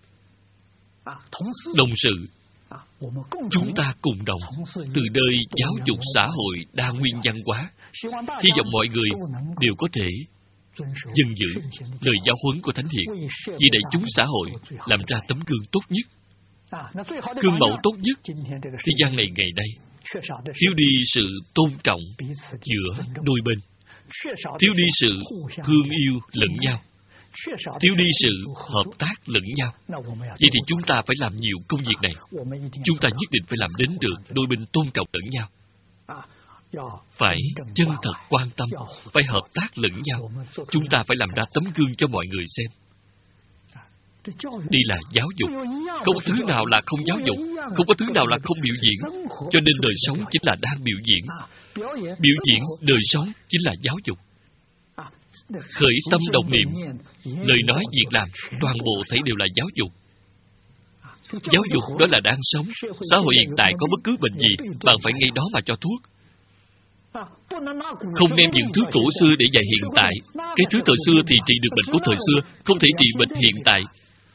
[SPEAKER 1] Đồng sự, chúng ta cùng đồng từ nơi giáo dục xã hội đa nguyên văn hóa, hy vọng mọi người đều có thể dân giữ lời giáo huấn của Thánh Hiền, vì đại chúng xã hội làm ra tấm gương tốt nhất. Gương mẫu tốt nhất thế gian này ngày nay thiếu đi sự tôn trọng giữa đôi bên, thiếu đi sự thương yêu lẫn nhau, thiếu đi sự hợp tác lẫn nhau. Vậy thì chúng ta phải làm nhiều công việc này. Chúng ta nhất định phải làm đến được đôi bên tôn trọng lẫn nhau, phải chân thật quan tâm, phải hợp tác lẫn nhau. Chúng ta phải làm ra tấm gương cho mọi người xem. Đây là giáo dục. Không có thứ nào là không giáo dục, không có thứ nào là không biểu diễn. Cho nên đời sống chính là đang biểu diễn. Biểu diễn đời sống chính là giáo dục. Khởi tâm động niệm, lời nói việc làm, toàn bộ thấy đều là giáo dục. Giáo dục đó là đang sống. Xã hội hiện tại có bất cứ bệnh gì, bạn phải ngay đó mà cho thuốc. Không đem những thứ cổ xưa để dạy hiện tại. Cái thứ thời xưa thì trị được bệnh của thời xưa, không thể trị bệnh hiện tại.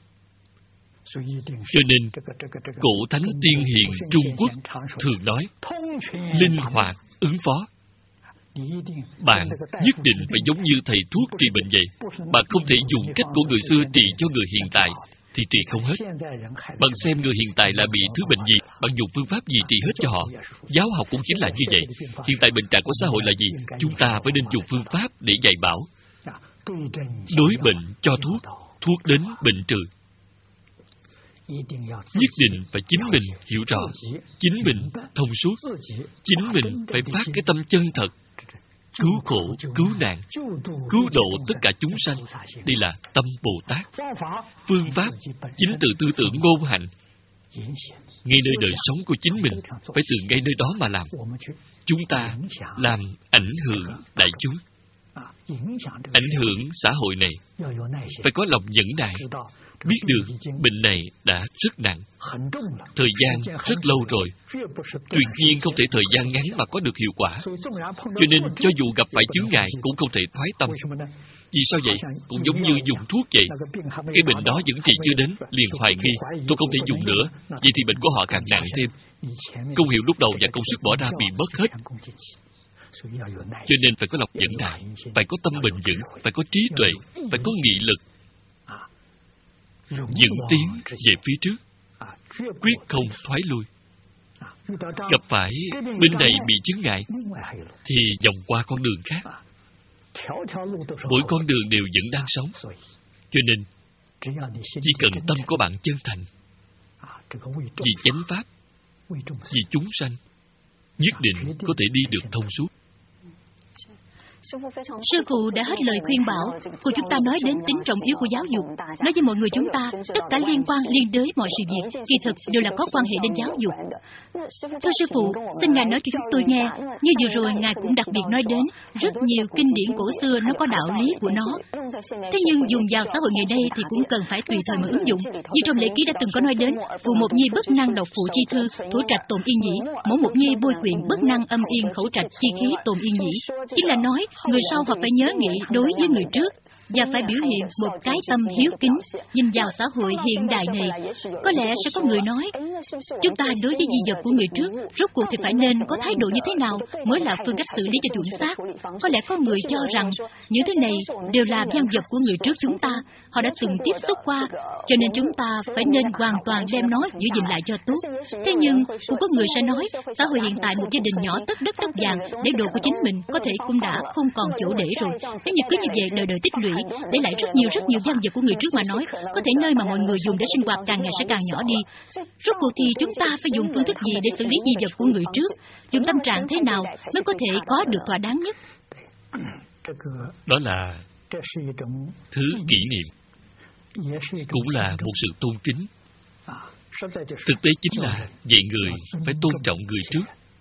[SPEAKER 1] Cho nên, cổ thánh tiên hiền Trung Quốc thường nói, linh hoạt, ứng phó. Bạn nhất định phải giống như thầy thuốc trị bệnh vậy. Bạn không thể dùng cách của người xưa trị cho người hiện tại, thì trị không hết. Bạn xem người hiện tại là bị thứ bệnh gì, bạn dùng phương pháp gì trị hết cho họ. Giáo học cũng chính là như vậy. Hiện tại bệnh trạng của xã hội là gì? Chúng ta phải nên dùng phương pháp để dạy bảo. Đối bệnh cho thuốc, thuốc đến bệnh trừ. Nhất định phải chính mình hiểu rõ, chính mình thông suốt, chính mình phải phát cái tâm chân thật, cứu khổ, cứu nạn, cứu độ tất cả chúng sanh. Đây là tâm Bồ Tát. Phương pháp chính từ tư tưởng ngôn hành, ngay nơi đời sống của chính mình, phải từ ngay nơi đó mà làm. Chúng ta làm ảnh hưởng đại chúng, ảnh hưởng xã hội này, phải có lòng nhẫn nại. Biết được bệnh này đã rất nặng, thời gian rất lâu rồi, tuyệt nhiên không thể thời gian ngắn mà có được hiệu quả. Cho nên cho dù gặp phải chướng ngại cũng không thể thoái tâm. Vì sao vậy? Cũng giống như dùng thuốc vậy. Cái bệnh đó vẫn trị chưa đến, liền hoài nghi, tôi không thể dùng nữa. Vậy thì bệnh của họ càng nặng thêm. Công hiệu lúc đầu và công sức bỏ ra bị mất hết. Cho nên phải có lòng nhẫn nại, phải có tâm bền vững, phải có trí tuệ, phải có nghị lực, dẫn tiến về phía trước, quyết không thoái lui. Gặp phải bên này bị chướng ngại thì vòng qua con đường khác. Mỗi con đường đều vẫn đang sống. Cho nên chỉ cần tâm của bạn chân thành, vì chánh pháp, vì chúng sanh, nhất định có thể đi được thông suốt.
[SPEAKER 2] Sư phụ đã hết lời khuyên bảo, cô chúng ta nói đến tính trọng yếu của giáo dục. Nói với mọi người chúng ta, tất cả liên đới mọi sự việc, kỳ thực đều là có quan hệ đến giáo dục. Thưa sư phụ, xin Ngài nói cho chúng tôi nghe, như vừa rồi Ngài cũng đặc biệt nói đến, rất nhiều kinh điển cổ xưa nó có đạo lý của nó. Thế nhưng dùng vào xã hội ngày nay thì cũng cần phải tùy thời mà ứng dụng. Như trong lễ ký đã từng có nói đến, phụ một nhi bất năng đọc phụ chi thư, thủ trạch tồn yên nhĩ, mẫu một nhi bôi quyện bất năng âm yên khẩu trạch chi khí tồn yên nhĩ. Chính là nói, người sau họ phải nhớ nghĩ đối với người trước, và phải biểu hiện một cái tâm hiếu kính. Nhìn vào xã hội hiện đại này, có lẽ sẽ có người nói, chúng ta đối với di vật của người trước, rốt cuộc thì phải nên có thái độ như thế nào mới là phương cách xử lý cho chuẩn xác. Có lẽ có người cho rằng những thứ này đều là văn vật của người trước chúng ta, họ đã từng tiếp xúc qua, cho nên chúng ta phải nên hoàn toàn đem nó giữ gìn lại cho tốt. Thế nhưng cũng có người sẽ nói, xã hội hiện tại một gia đình nhỏ tất đất tất vàng để đồ của chính mình có thể cũng đã không còn chỗ để rồi. Nếu như cứ như vậy đời đời tích lũy, để lại rất nhiều văn vật của người trước mà nói, có thể nơi mà mọi người dùng để sinh hoạt càng ngày sẽ càng nhỏ đi. Rốt cuộc thì chúng ta phải dùng phương thức gì để xử lý di vật của người trước, dùng tâm trạng thế nào mới có thể có được thỏa đáng nhất?
[SPEAKER 1] Đó là thứ kỷ niệm, cũng là một sự tôn kính. Thực tế chính là dạy người phải tôn trọng người trước,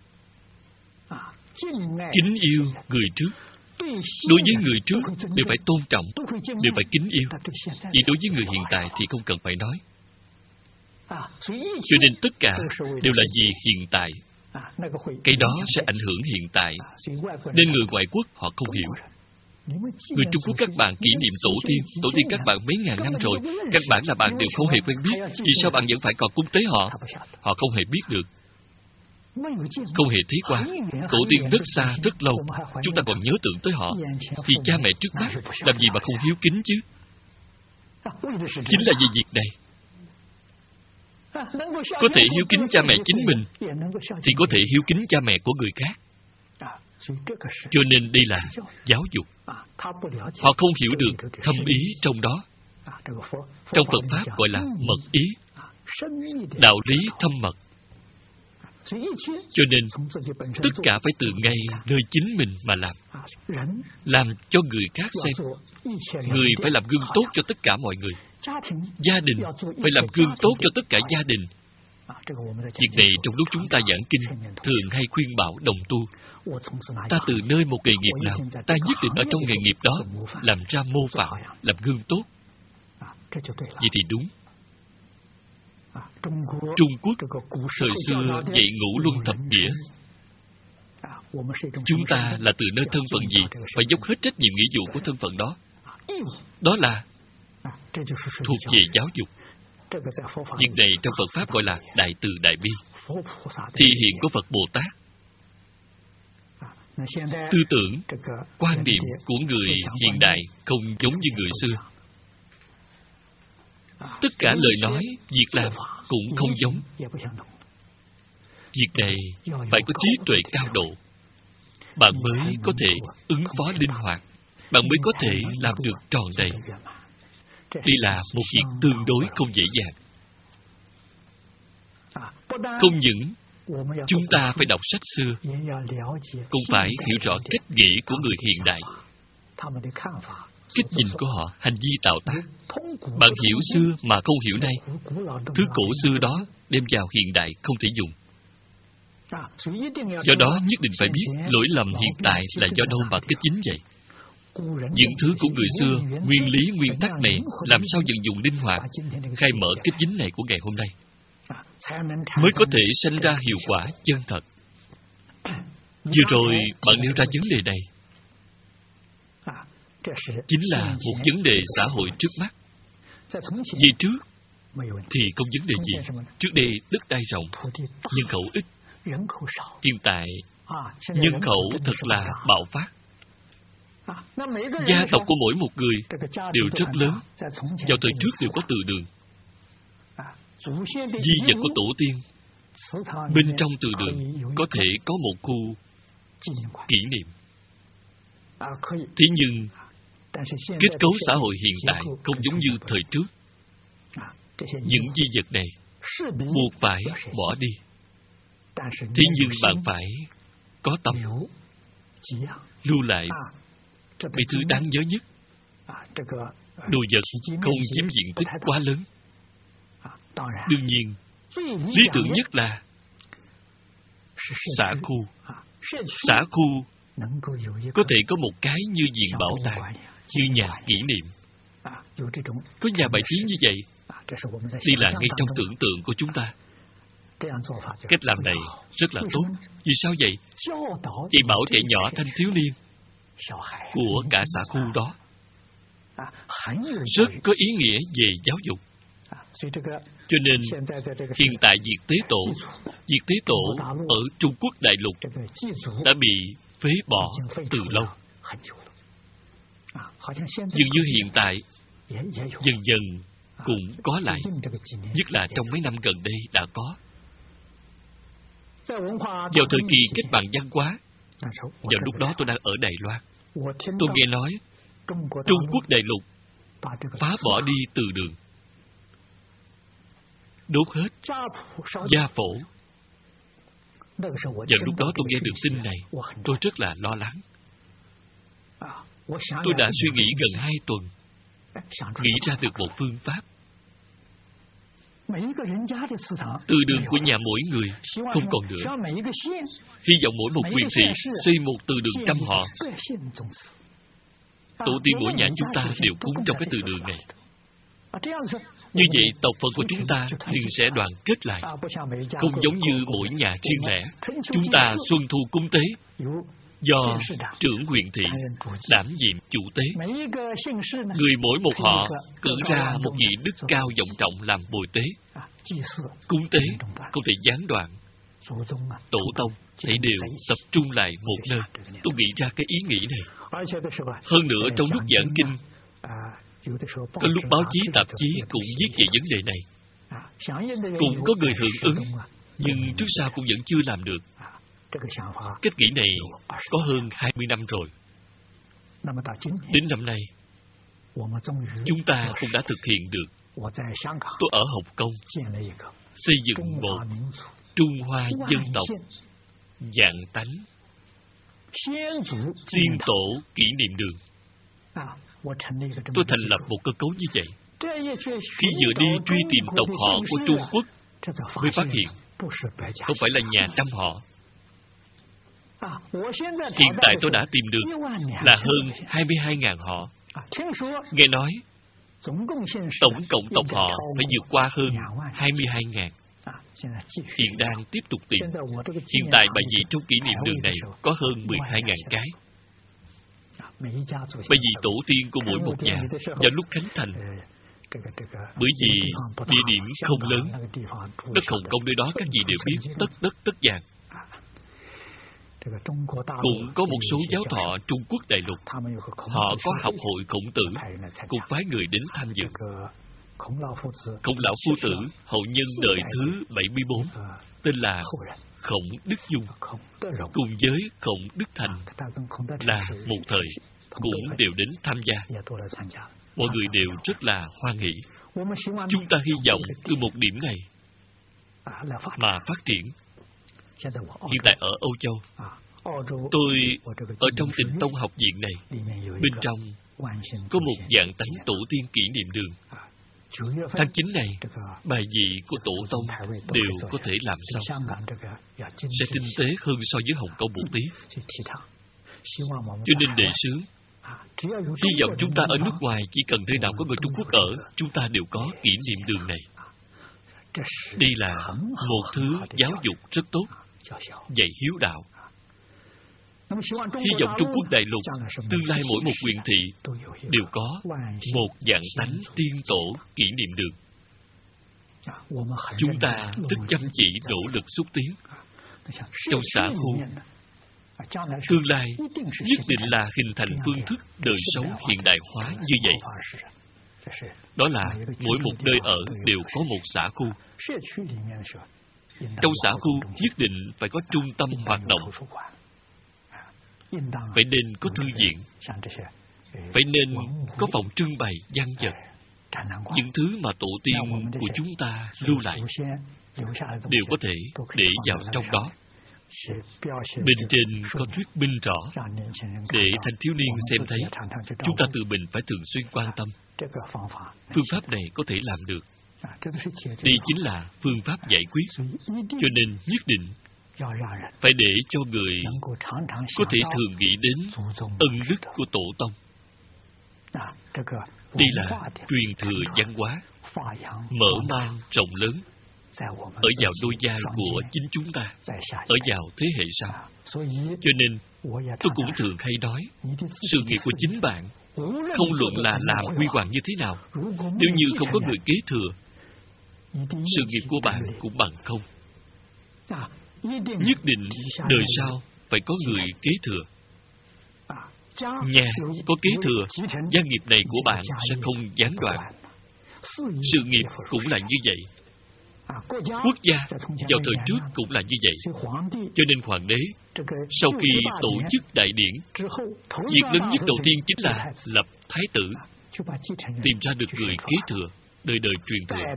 [SPEAKER 1] kính yêu người trước. Đối với người trước đều phải tôn trọng, đều phải kính yêu. Chỉ đối với người hiện tại thì không cần phải nói. Cho nên tất cả đều là vì hiện tại. Cái đó sẽ ảnh hưởng hiện tại, nên người ngoại quốc họ không hiểu. Người Trung Quốc các bạn kỷ niệm tổ tiên các bạn mấy ngàn năm rồi, các bạn là bạn đều không hề quen biết, vì sao bạn vẫn phải còn cúng tế họ? Họ không hề biết được, không hề thấy qua. Tổ tiên rất xa, rất lâu, chúng ta còn nhớ tưởng tới họ, thì cha mẹ trước mắt làm gì mà không hiếu kính chứ? Chính là vì việc này. Có thể hiếu kính cha mẹ chính mình, thì có thể hiếu kính cha mẹ của người khác. Cho nên đây là giáo dục. Họ không hiểu được thâm ý trong đó. Trong Phật Pháp gọi là mật ý, đạo lý thâm mật. Cho nên tất cả phải từ ngay nơi chính mình mà làm cho người khác xem. Người phải làm gương tốt cho tất cả mọi người. Gia đình phải làm gương tốt cho tất cả gia đình. Việc này trong lúc chúng ta giảng kinh thường hay khuyên bảo đồng tu. Ta từ nơi một nghề nghiệp nào, ta nhất định ở trong nghề nghiệp đó làm ra mô phạm, làm gương tốt. Vậy thì đúng. Trung Quốc thời xưa dạy ngũ luân thập nghĩa. Chúng ta là từ nơi thân phận gì phải dốc hết trách nhiệm nghĩa vụ của thân phận đó. Đó là thuộc về giáo dục. Việc này trong Phật Pháp gọi là đại từ đại bi, thi hiện của Phật Bồ Tát. Tư tưởng, quan điểm của người hiện đại không giống như người xưa. Tất cả lời nói, việc làm cũng không giống. Việc này phải có trí tuệ cao độ, bạn mới có thể ứng phó linh hoạt, bạn mới có thể làm được tròn đầy. Đây là một việc tương đối không dễ dàng. Không những chúng ta phải đọc sách xưa, cũng phải hiểu rõ cách nghĩ của người hiện đại, cách nhìn của họ, hành vi tạo tác. Bạn hiểu xưa mà không hiểu nay, thứ cổ xưa đó đem vào hiện đại không thể dùng. Do đó nhất định phải biết lỗi lầm hiện tại là do đâu mà kết dính vậy. Những thứ của người xưa, nguyên lý, nguyên tắc này làm sao vận dụng linh hoạt, khai mở kết dính này của ngày hôm nay, mới có thể sanh ra hiệu quả chân thật. Vừa rồi bạn nêu ra vấn đề này, chính là một vấn đề xã hội trước mắt. Về trước thì không vấn đề gì. Trước đây đất đai rộng, nhân khẩu ít, hiện tại nhân khẩu thật là bạo phát. Gia tộc của mỗi một người đều rất lớn. Vào thời trước đều có từ đường. Di vật của tổ tiên, bên trong từ đường có thể có một khu kỷ niệm. Thế nhưng kết cấu xã hội hiện tại không giống như thời trước. Những di vật này buộc phải bỏ đi. Thế nhưng bạn phải có tâm lưu lại mấy thứ đáng nhớ nhất. Đồ vật không chiếm diện tích quá lớn. Đương nhiên, lý tưởng nhất là xã khu. Xã khu có thể có một cái như viện bảo tàng, như nhà kỷ niệm. Có nhà bài trí như vậy, đây là ngay trong tưởng tượng của chúng ta. Cách làm này rất là tốt. Vì sao vậy? Dạy bảo trẻ nhỏ thanh thiếu niên của cả xã khu đó rất có ý nghĩa về giáo dục. Cho nên hiện tại Việt Tế Tổ ở Trung Quốc đại lục đã bị phế bỏ từ lâu. Dường như hiện tại dần dần cũng có lại, nhất là trong mấy năm gần đây đã có. Vào thời kỳ cách mạng văn hóa, vào lúc đó tôi đang ở Đài Loan, tôi nghe nói Trung Quốc đại lục phá bỏ đi từ đường, đốt hết gia phổ. Vào lúc đó tôi nghe được tin này, tôi rất là lo lắng. Tôi đã suy nghĩ gần 2 tuần, nghĩ ra được một phương pháp. Từ đường của nhà mỗi người không còn nữa. Hy vọng mỗi một huyện thị xây một từ đường trăm họ. Tổ tiên mỗi nhà chúng ta đều cúng trong cái từ đường này. Như vậy tộc phận của chúng ta liền sẽ đoàn kết lại, không giống như mỗi nhà riêng lẻ. Chúng ta xuân thu cúng tế, do trưởng huyện thị đảm nhiệm chủ tế. Người mỗi một họ cử ra một vị đức cao vọng trọng làm bồi tế. Cúng tế không thể gián đoạn. Tổ tông hãy đều tập trung lại một nơi. Tôi nghĩ ra cái ý nghĩ này. Hơn nữa trong lúc giảng kinh, có lúc báo chí tạp chí cũng viết về vấn đề này. Cũng có người hưởng ứng, nhưng trước sau cũng vẫn chưa làm được. Cách nghĩ này có hơn 20 năm rồi. Đến năm nay, chúng ta cũng đã thực hiện được. Tôi ở Hồng Kông xây dựng một Trung Hoa dân tộc vạn tánh tiên tổ kỷ niệm đường. Tôi thành lập một cơ cấu như vậy. Khi vừa đi truy tìm tộc họ của Trung Quốc, mới phát hiện không phải là nhà trăm họ. Hiện tại tôi đã tìm được là hơn 22.000 họ. Nghe nói tổng cộng tộc họ phải vượt qua hơn 22.000. Hiện đang tiếp tục tìm. Hiện tại bài vị trong kỷ niệm đường này có hơn 12.000 cái. Bài vị tổ tiên của mỗi một nhà vào lúc khánh thành. Bởi vì địa điểm không lớn, đất Hồng Kông nơi đó các vị đều biết, tất đất tất vàng. Cũng có một số giáo thọ Trung Quốc đại lục, họ có học hội Khổng Tử, cũng phái người đến tham dự. Khổng lão phu tử, hậu nhân đời thứ 74, tên là Khổng Đức Dung, cùng với Khổng Đức Thành là một thời, cũng đều đến tham gia. Mọi người đều rất là hoan hỷ. Chúng ta hy vọng từ một điểm này mà phát triển. Hiện tại ở Âu Châu, tôi ở trong Tịnh Tông học viện này, bên trong có một vạn tánh tổ tiên kỷ niệm đường. Tháng 9 này, bài vị của tổ tông đều có thể làm xong, sẽ tinh tế hơn so với Hồng Kông một tí. Cho nên đề xướng, hy vọng chúng ta ở nước ngoài chỉ cần nơi nào có người Trung Quốc ở, chúng ta đều có kỷ niệm đường này. Đây là một thứ giáo dục rất tốt, dạy hiếu đạo. Hy vọng Trung Quốc đại lục tương lai mỗi một huyện thị đều có một vạn tánh tiên tổ kỷ niệm đường. Chúng ta rất chăm chỉ nỗ lực xúc tiến. Trong xã khu, tương lai nhất định là hình thành phương thức đời sống hiện đại hóa như vậy. Đó là mỗi một nơi ở đều có một xã khu. Trong xã khu nhất định phải có trung tâm hoạt động. Phải nên có thư viện, phải nên có phòng trưng bày văn vật. Những thứ mà tổ tiên của chúng ta lưu lại đều có thể để vào trong đó. Bên trên có thuyết minh rõ để thanh thiếu niên xem thấy chúng ta tự mình phải thường xuyên quan tâm. Phương pháp này có thể làm được. Đây chính là phương pháp giải quyết. Cho nên nhất định phải để cho người có thể thường nghĩ đến ân đức của tổ tông. Đây là truyền thừa văn hóa mở mang rộng lớn ở vào đôi vai của chính chúng ta, ở vào thế hệ sau. Cho nên tôi cũng thường hay nói, sự nghiệp của chính bạn, không luận là làm huy hoàng như thế nào, nếu như không có người kế thừa, sự nghiệp của bạn cũng bằng không. Nhất định đời sau phải có người kế thừa. Nhà có kế thừa, gia nghiệp này của bạn sẽ không gián đoạn. Sự nghiệp cũng là như vậy. Quốc gia vào thời trước cũng là như vậy. Cho nên hoàng đế sau khi tổ chức đại điển, việc lớn nhất đầu tiên chính là lập thái tử, tìm ra được người kế thừa, đời đời truyền thừa.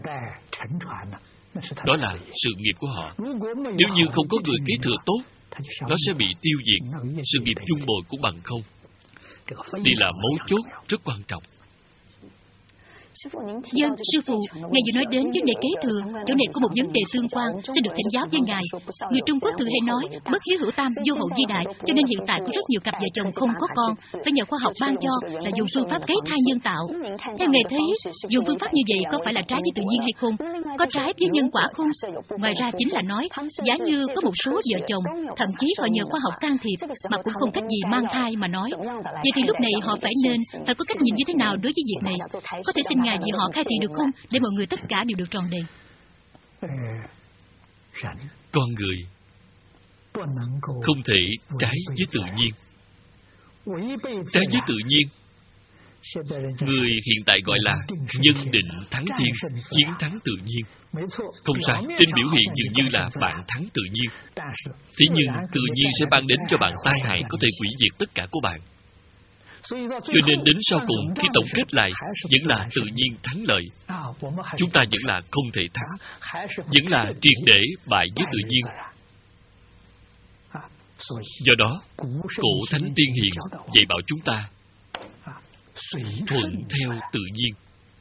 [SPEAKER 1] Đó là sự nghiệp của họ. Nếu như không có người kế thừa tốt, nó sẽ bị tiêu diệt, sự nghiệp chung bồi cũng bằng không. Đây là mấu chốt rất quan trọng.
[SPEAKER 2] Dân, sư phụ, ngài vừa nói đến vấn đề kế thừa, chỗ này có một vấn đề tương quan, xin được thỉnh giáo với ngài. Người Trung Quốc thường hay nói, bất hiếu hữu tam, vô hậu di đại, cho nên hiện tại có rất nhiều cặp vợ chồng không có con, phải nhờ khoa học ban cho, là dùng phương pháp kế thai nhân tạo. Theo ngài thấy, dùng phương pháp như vậy có phải là trái với tự nhiên hay không? Có trái với nhân quả không? Ngoài ra chính là nói, giả như có một số vợ chồng, thậm chí họ nhờ khoa học can thiệp, mà cũng không cách gì mang thai mà nói. Vậy thì lúc này họ phải có cách nhìn như thế nào đối với việc này? Có thể xin ngài vì họ khai thị được không, để mọi người tất cả đều được tròn đầy?
[SPEAKER 1] Con người không thể trái với tự nhiên. Trái với tự nhiên, người hiện tại gọi là nhân định thắng thiên, chiến thắng tự nhiên. Không sai, trên biểu hiện dường như là bạn thắng tự nhiên. Thế nhưng tự nhiên sẽ ban đến cho bạn tai hại có thể hủy diệt tất cả của bạn. Cho nên đến sau cùng, khi tổng kết lại, vẫn là tự nhiên thắng lợi. Chúng ta vẫn là không thể thắng, vẫn là triệt để bại với tự nhiên. Do đó, cổ thánh tiên hiền dạy bảo chúng ta thuận theo tự nhiên.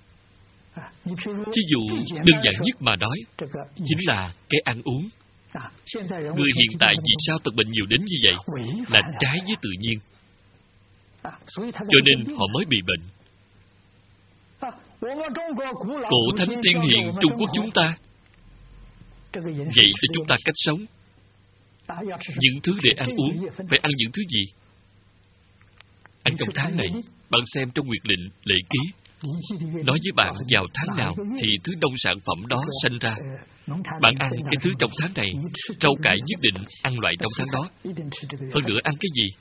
[SPEAKER 1] Ví dụ đơn giản nhất mà nói, chính là cái ăn uống. Người hiện tại vì sao tật bệnh nhiều đến như vậy? Là trái với tự nhiên. Cho nên họ mới bị bệnh. Cổ thánh tiên hiền Trung Quốc chúng ta dạy cho chúng ta cách sống. Những thứ để ăn uống, phải ăn những thứ gì? Ăn trong tháng này, bạn xem trong Nguyệt Lệnh Lễ Ký, nói với bạn vào tháng nào thì thứ nông sản phẩm đó sanh ra. Bạn ăn cái thứ trong tháng này, rau cải nhất định ăn loại trong tháng đó. Hơn nữa ăn cái gì?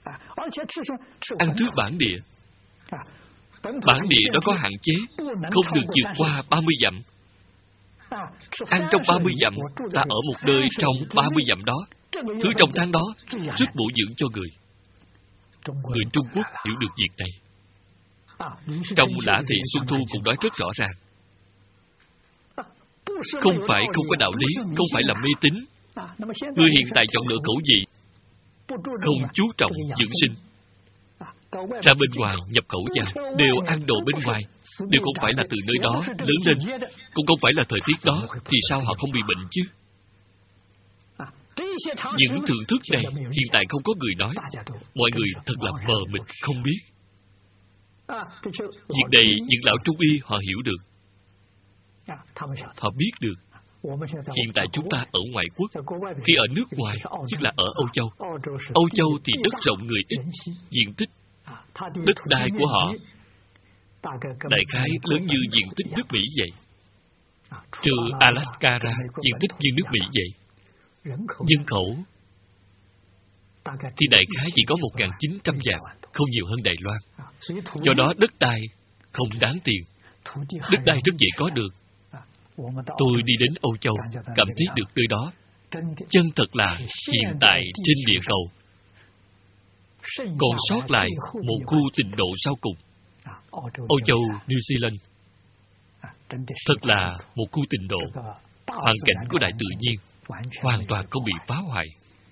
[SPEAKER 1] Ăn thứ bản địa. Bản địa đó có hạn chế, không được vượt qua 30 dặm. Ăn trong 30 dặm, ta ở một nơi trong 30 dặm đó. Thứ trong tháng đó rất bổ dưỡng cho người. Người Trung Quốc hiểu được việc này. Trong Lã Thị Xuân Thu cũng nói rất rõ ràng. Không phải không có đạo lý, không phải là mê tín. Người hiện tại chọn lựa khẩu vị, không chú trọng dưỡng sinh. Ra bên ngoài nhập khẩu vào, đều ăn đồ bên ngoài, đều không phải là từ nơi đó lớn lên, cũng không phải là thời tiết đó, thì sao họ không bị bệnh chứ? Những thưởng thức này hiện tại không có người nói. Mọi người thật là mờ mịt không biết. Việc này những lão trung y họ hiểu được. Họ biết được. Hiện tại chúng ta ở ngoại quốc, khi ở nước ngoài, tức là ở Âu Châu. Âu Châu thì đất rộng người ít, diện tích, đất đai của họ đại khái lớn như diện tích nước Mỹ vậy. Trừ Alaska ra, diện tích như nước Mỹ vậy. Nhân khẩu thì đại khái chỉ có 1.900 vạn, không nhiều hơn Đài Loan. Do đó đất đai không đáng tiền. Đất đai rất dễ có được. Tôi đi đến Âu Châu, cảm thấy được nơi đó chân thật là hiện tại trên địa cầu còn sót lại một khu tịnh độ sau cùng. Âu Châu, New Zealand thật là một khu tịnh độ. Hoàn cảnh của đại tự nhiên hoàn toàn không bị phá hoại.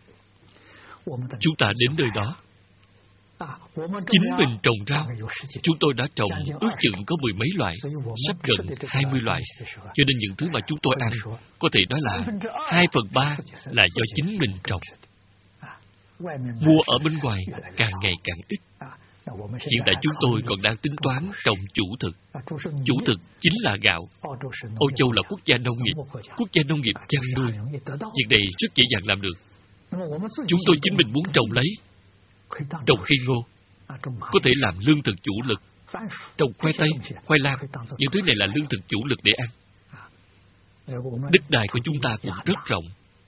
[SPEAKER 1] Chúng ta đến nơi đó, chính mình trồng rau. Chúng tôi đã trồng ước chừng có 10 mấy loại, sắp gần 20 loại. Cho nên những thứ mà chúng tôi ăn, có thể nói là 2/3 là do chính mình trồng. Mua ở bên ngoài càng ngày càng ít. Hiện tại chúng tôi còn đang tính toán trồng chủ thực. Chủ thực chính là gạo. Âu Châu là quốc gia nông nghiệp, quốc gia nông nghiệp chăn nuôi. Việc này rất dễ dàng làm được. Chúng tôi chính mình muốn trồng lấy. Trồng cây ngô, có thể làm lương thực chủ lực. Trồng khoai tây, khoai lang, những thứ này là lương thực chủ lực để ăn. Đất đai của chúng ta cũng rất rộng.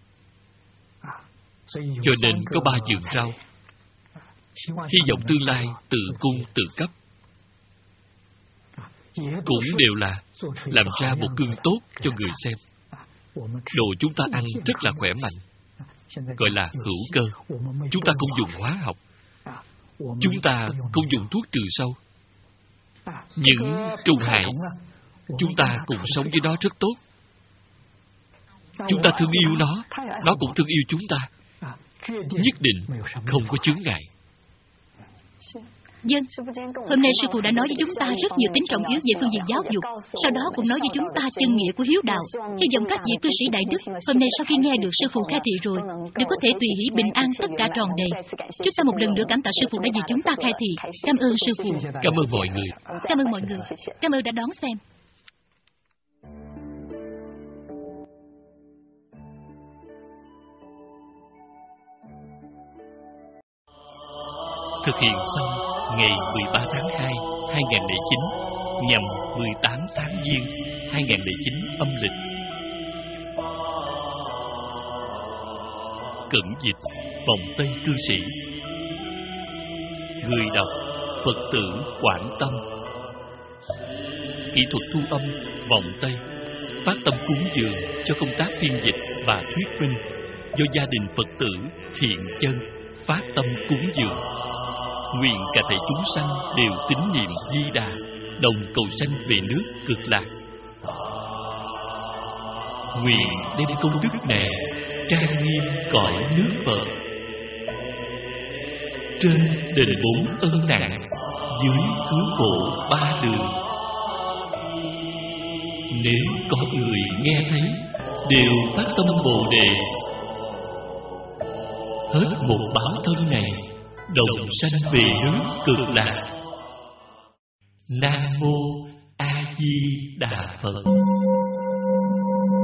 [SPEAKER 1] Cho nên có 3 vườn rau. Hy vọng tương lai tự cung tự cấp. Cũng đều là làm ra một gương tốt cho người xem. Đồ chúng ta ăn rất là khỏe mạnh, gọi là hữu cơ. Chúng ta không dùng hóa học. Chúng ta không dùng thuốc trừ sâu. Những trùng hại, chúng ta cùng sống với nó rất tốt. Chúng ta thương yêu nó cũng thương yêu chúng ta. Nhất định không có chướng ngại.
[SPEAKER 2] Dân, hôm nay sư phụ đã nói với chúng ta rất nhiều tính trọng yếu về phương diện giáo dục. Sau đó cũng nói với chúng ta chân nghĩa của hiếu đạo. Hy vọng các vị cư sĩ đại đức hôm nay sau khi nghe được sư phụ khai thị rồi, đều có thể tùy hỷ bình an tất cả tròn đầy. Chúng ta một lần nữa cảm tạ sư phụ đã vì chúng ta khai thị. Cảm ơn sư phụ.
[SPEAKER 1] Cảm ơn mọi người.
[SPEAKER 2] Cảm ơn mọi người. Cảm ơn đã đón xem.
[SPEAKER 1] Thực hiện xong ngày 13 tháng 2, 2009, nhằm 18 tháng Giêng, 2009 âm lịch. Cẩn dịch vòng Tây cư sĩ. Người đọc Phật tử Quảng Tâm. Kỹ thuật thu âm vòng Tây. Phát tâm cúng dường cho công tác phiên dịch và thuyết minh do gia đình Phật tử Thiện Chân phát tâm cúng dường. Nguyện cả thảy chúng sanh đều tín niệm Di Đà, đồng cầu sanh về nước Cực Lạc. Nguyện đem công đức này trang nghiêm cõi nước Phật. Trên đền 4 ân nặng, dưới cứu khổ 3 đường. Nếu có người nghe thấy, đều phát tâm Bồ Đề. Hết một báo thân này, đồng sanh về nước Cực Lạc. Nam Mô A Di Đà Phật.